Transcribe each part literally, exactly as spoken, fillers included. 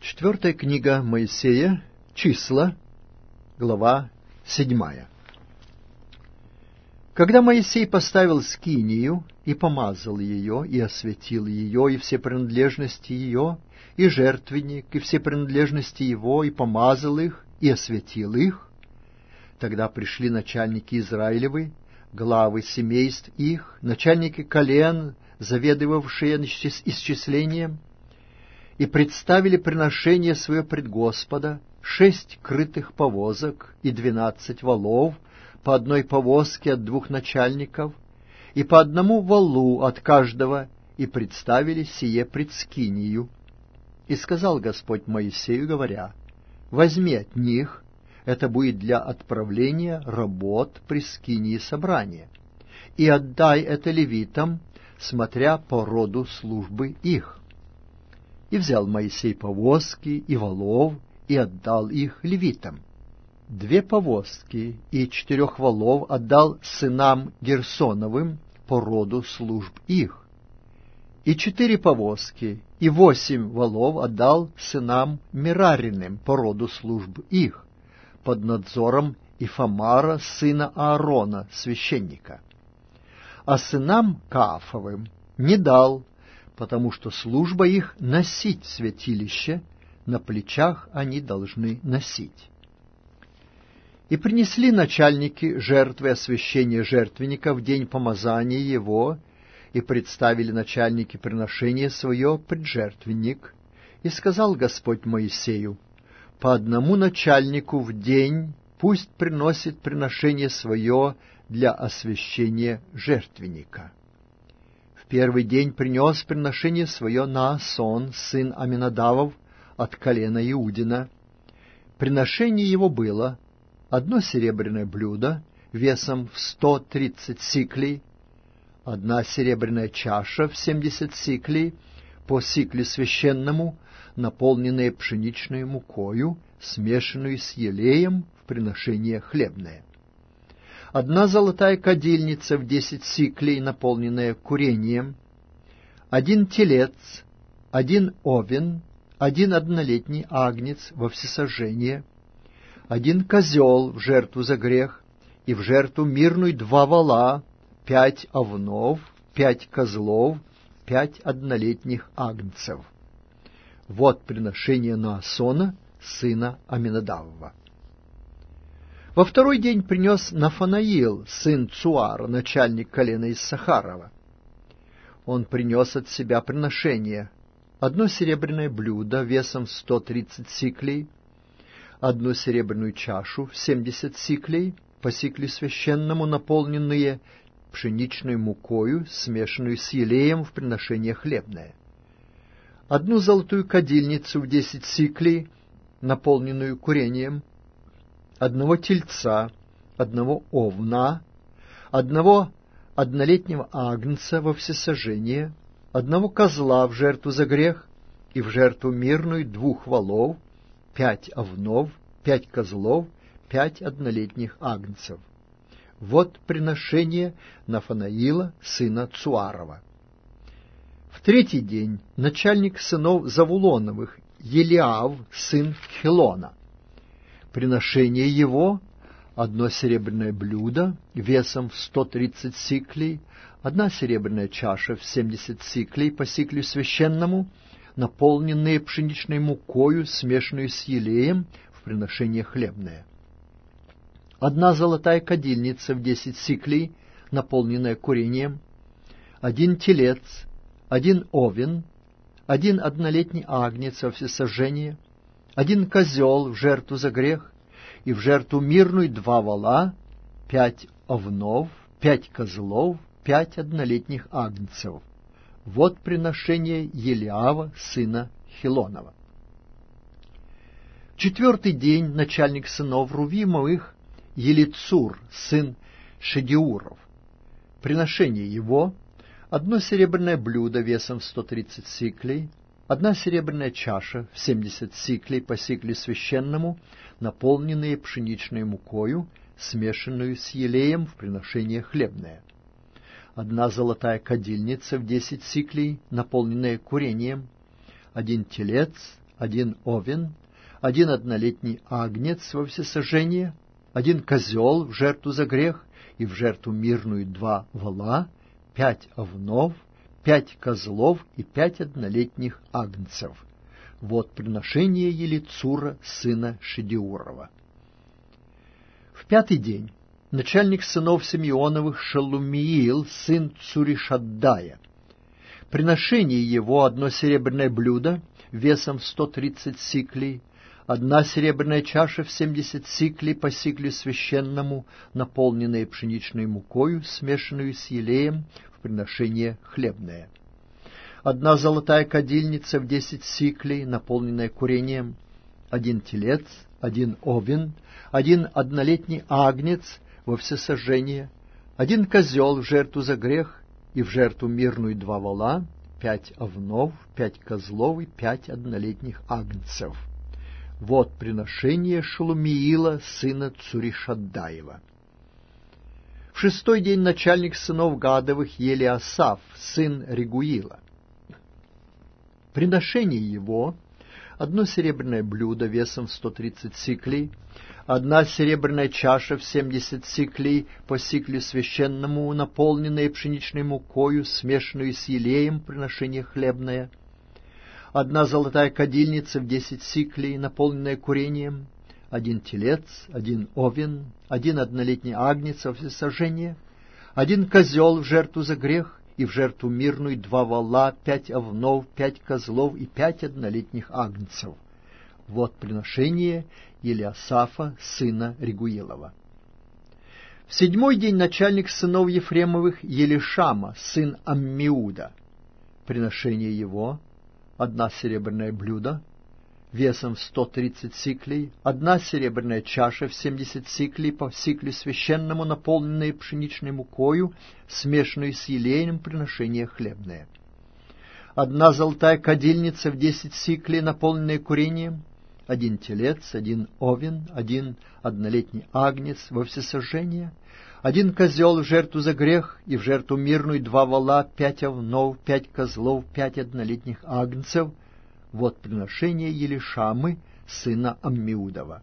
Четвертая книга Моисея, Числа, глава седьмая. Когда Моисей поставил скинию и помазал ее, и осветил ее, и все принадлежности ее, и жертвенник, и все принадлежности его, и помазал их, и осветил их, тогда пришли начальники Израилевы, главы семейств их, начальники колен, заведовавшие исчислением, и представили приношение свое пред Господа, шесть крытых повозок и двенадцать валов, по одной повозке от двух начальников, и по одному валу от каждого, и представили сие пред скинию. И сказал Господь Моисею, говоря: возьми от них, это будет для отправления работ при скинии собрания, и отдай это левитам, смотря по роду службы их. И взял Моисей повозки и валов, и отдал их левитам. Две повозки и четырех валов отдал сынам Герсоновым по роду служб их. И четыре повозки и восемь валов отдал сынам Мерариным по роду служб их, под надзором Ифамара, сына Аарона, священника. А сынам Каафовым не дал, потому что служба их носить святилище, на плечах они должны носить. И принесли начальники жертвы освящения жертвенника в день помазания его, и представили начальники приношение свое пред жертвенник. И сказал Господь Моисею: по одному начальнику в день пусть приносит приношение свое для освящения жертвенника. В первый день принес приношение свое Наасон, сын Аминадавов, от колена Иудина. Приношение его было одно серебряное блюдо весом в сто тридцать сиклей, одна серебряная чаша в семьдесят сиклей, по сикле священному, наполненная пшеничной мукою, смешанную с елеем в приношение хлебное. Одна золотая кадильница в десять сиклей, наполненная курением, один телец, один овен, один однолетний агнец во всесожжение, один козел в жертву за грех, и в жертву мирную два вола, пять овнов, пять козлов, пять однолетних агнцев. Вот приношение Наасона, сына Аминадавова. Во второй день принес Нафанаил, сын Цуара, начальник колена Иссахарова. Он принес от себя приношение: одно серебряное блюдо весом сто тридцать сиклей, одну серебряную чашу в семьдесят сиклей, по сикле священному, наполненные пшеничной мукою, смешанную с елеем в приношение хлебное, одну золотую кадильницу в десять сиклей, наполненную курением, одного тельца, одного овна, одного однолетнего агнца во всесожжение, одного козла в жертву за грех, и в жертву мирную двух волов, пять овнов, пять козлов, пять однолетних агнцев. Вот приношение Нафанаила, сына Цуарова. В третий день начальник сынов Завулоновых, Елиав, сын Хелона. Приношение его — одно серебряное блюдо весом в сто тридцать сиклей, одна серебряная чаша в семьдесят сиклей по сиклю священному, наполненные пшеничной мукою, смешанную с елеем в приношение хлебное, одна золотая кадильница в десять сиклей, наполненная курением, один телец, один овен, один однолетний агнец во всесожжение, один козел в жертву за грех, и в жертву мирную два вола, пять овнов, пять козлов, пять однолетних агнцев. Вот приношение Елиава, сына Хелонова. В четвертый день начальник сынов Рувимовых, Елицур, сын Шедеуров. Приношение его — одно серебряное блюдо весом в сто тридцать сиклей, одна серебряная чаша в семьдесят сиклей по сикле священному, наполненные пшеничной мукою, смешанную с елеем в приношение хлебное, одна золотая кадильница в десять сиклей, наполненная курением, один телец, один овен, один однолетний агнец во всесожжение, один козел в жертву за грех и в жертву мирную два вола, пять овнов, пять козлов и пять однолетних агнцев. Вот приношение Елицура, сына Шедеурова. В пятый день начальник сынов Симеоновых Шелумиил, сын Цуришаддая. Приношение его одно серебряное блюдо весом в сто тридцать сиклей, одна серебряная чаша в семьдесят сиклей по сиклю священному, наполненная пшеничной мукою, смешанную с елеем, в приношение хлебное. Одна золотая кадильница в десять сиклей, наполненная курением, один телец, один овен, один однолетний агнец во всесожжение, один козел в жертву за грех и в жертву мирную два вола, пять овнов, пять козлов и пять однолетних агнцев. Вот приношение Шелумиила, сына Цуришаддаева. В шестой день начальник сынов Гадовых Елиасаф, сын Регуила. Приношение его — одно серебряное блюдо весом в сто тридцать сиклей, одна серебряная чаша в семьдесят сиклей по сиклю священному, наполненная пшеничной мукою, смешанную с елеем, приношение хлебное, одна золотая кадильница в десять сиклей, наполненная курением, один телец, один овен, один однолетний агнец во всесожжение, один козел в жертву за грех и в жертву мирную два вола, пять овнов, пять козлов и пять однолетних агнцев. Вот приношение Елиасафа, сына Регуилова. В седьмой день начальник сынов Ефремовых Елишама, сын Аммиуда. Приношение его — одна серебряное блюдо весом в сто тридцать сиклей, одна серебряная чаша в семьдесят сиклей по сиклю священному, наполненная пшеничной мукою, смешанной с елеем, приношение хлебное. Одна золотая кадильница в десять сиклей, наполненная курением, один телец, один овен, один однолетний агнец во всесожжение, один козел в жертву за грех и в жертву мирную два вола, пять овнов, пять козлов, пять однолетних агнцев. Вот приношение Елишамы, сына Аммиудова.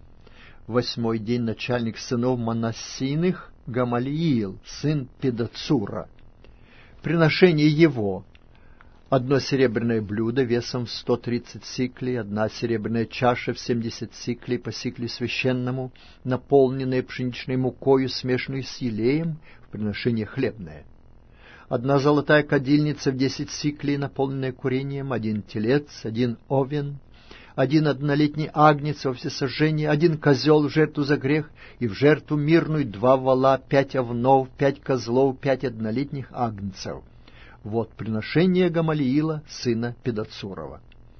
В восьмой день начальник сынов Манассийных Гамалиил, сын Педацура. Приношение его — одно серебряное блюдо весом в сто тридцать сиклей, одна серебряная чаша в семьдесят сиклей по сиклю священному, наполненная пшеничной мукою, смешанной с елеем, в приношение хлебное. Одна золотая кадильница в десять сиклей, наполненная курением, один телец, один овен, один однолетний агнец во всесожжение, один козел в жертву за грех и в жертву мирную два вола, пять овнов, пять козлов, пять однолетних агнцев. Вот приношение Гамалиила, сына Педацурова.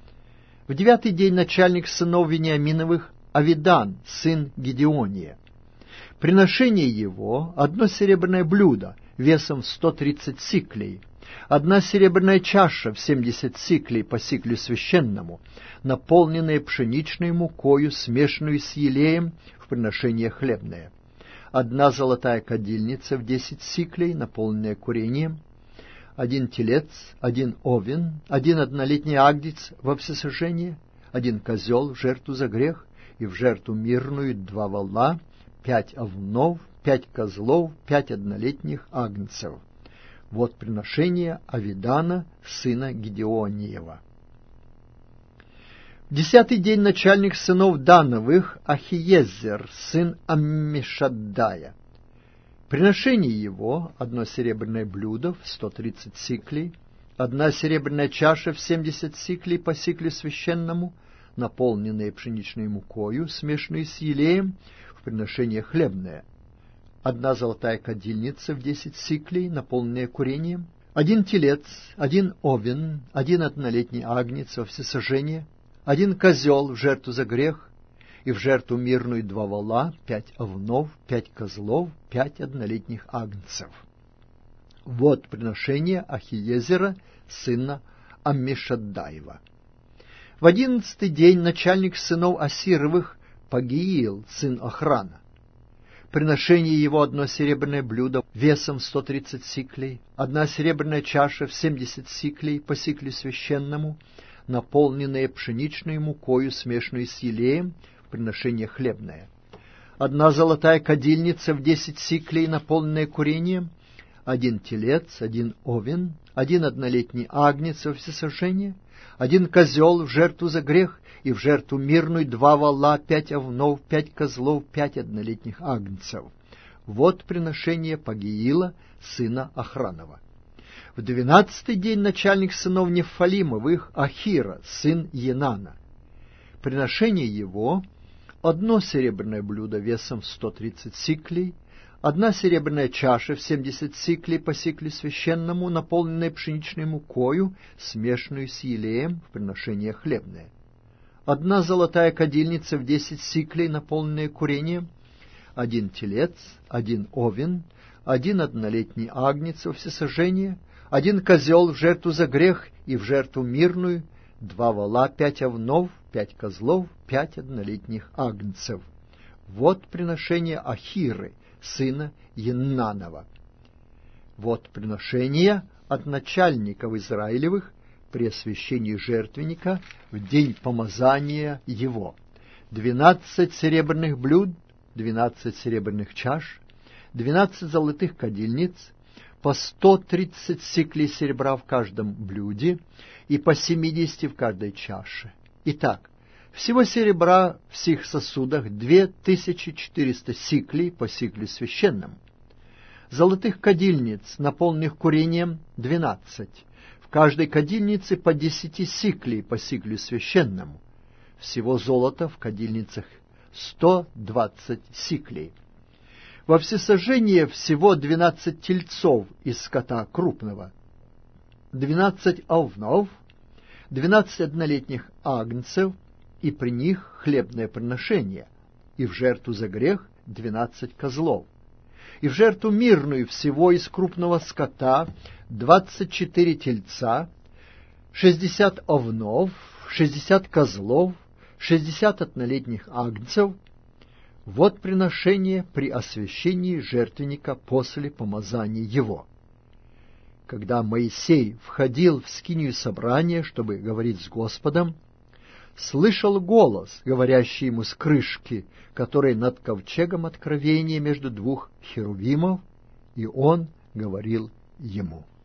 В девятый день начальник сынов Вениаминовых Авидан, сын Гедеония. Приношение его — одно серебряное блюдо весом в сто тридцать сиклей, одна серебряная чаша в семьдесят сиклей по сиклю священному, наполненная пшеничной мукою, смешанную с елеем, в приношение хлебное, одна золотая кадильница в десять сиклей, наполненная курением, один телец, один овен, один однолетний агнец во всесожжение, один козел в жертву за грех и в жертву мирную два вола, пять овнов, пять козлов, пять однолетних агнцев. Вот приношение Авидана, сына Гедеониева. В десятый день начальник сынов Дановых Ахиезер, сын Аммишаддая. Приношение его — одно серебряное блюдо в сто тридцать сиклей, одна серебряная чаша в семьдесят сиклей по сиклю священному, наполненная пшеничной мукою, смешанной с елеем, в приношение хлебное, одна золотая кадильница в десять сиклей, наполненная курением, один телец, один овен, один однолетний агнец во всесожжение, один козел в жертву за грех и в жертву мирную два вола, пять овнов, пять козлов, пять однолетних агнцев. Вот приношение Ахиезера, сына Аммишаддаева. В одиннадцатый день начальник сынов Асировых Пагиил, сын Охрана. Приношение его — одно серебряное блюдо весом сто тридцать сиклей, одна серебряная чаша в семьдесят сиклей по сиклю священному, наполненные пшеничной мукою, смешанной с елеем, в приношение хлебное. Одна золотая кадильница в десять сиклей, наполненная курением, один телец, один овен, один однолетний агнец во всесожжение, один козел в жертву за грех, и в жертву мирную два вола, пять овнов, пять козлов, пять однолетних агнцев. Вот приношение Пагиила, сына Охранова. В двенадцатый день начальник сынов Нефалимовых, Ахира, сын Енана. Приношение его — одно серебряное блюдо весом в сто тридцать сиклей, одна серебряная чаша в семьдесят сиклей по сиклю священному, наполненная пшеничной мукою, смешанную с елеем, в приношение хлебное. Одна золотая кадильница в десять сиклей, наполненная курением, один телец, один овен, один однолетний агнец во всесожжение, один козел в жертву за грех и в жертву мирную, два вола, пять овнов, пять козлов, пять однолетних агнцев. Вот приношение Ахиры, сына Еннанова. Вот приношение от начальников Израилевых при освящении жертвенника в день помазания его. Двенадцать серебряных блюд, двенадцать серебряных чаш, двенадцать золотых кадильниц, по сто тридцать сиклей серебра в каждом блюде и по семидесяти в каждой чаше. Итак, всего серебра в сих сосудах две тысячи четыреста сиклей по сиклю священному. Золотых кадильниц, наполненных курением, двенадцать. В каждой кадильнице по десяти сиклей по сиклю священному. Всего золота в кадильницах сто двадцать сиклей. Во всесожжение всего двенадцать тельцов из скота крупного, двенадцать овнов, двенадцать однолетних агнцев, и при них хлебное приношение, и в жертву за грех двенадцать козлов, и в жертву мирную всего из крупного скота двадцать четыре тельца, шестьдесят овнов, шестьдесят козлов, шестьдесят однолетних агнцев. Вот приношение при освящении жертвенника после помазания его. Когда Моисей входил в скинию собрания, чтобы говорить с Господом, слышал голос, говорящий ему с крышки, который над ковчегом откровения между двух херувимов, и он говорил ему.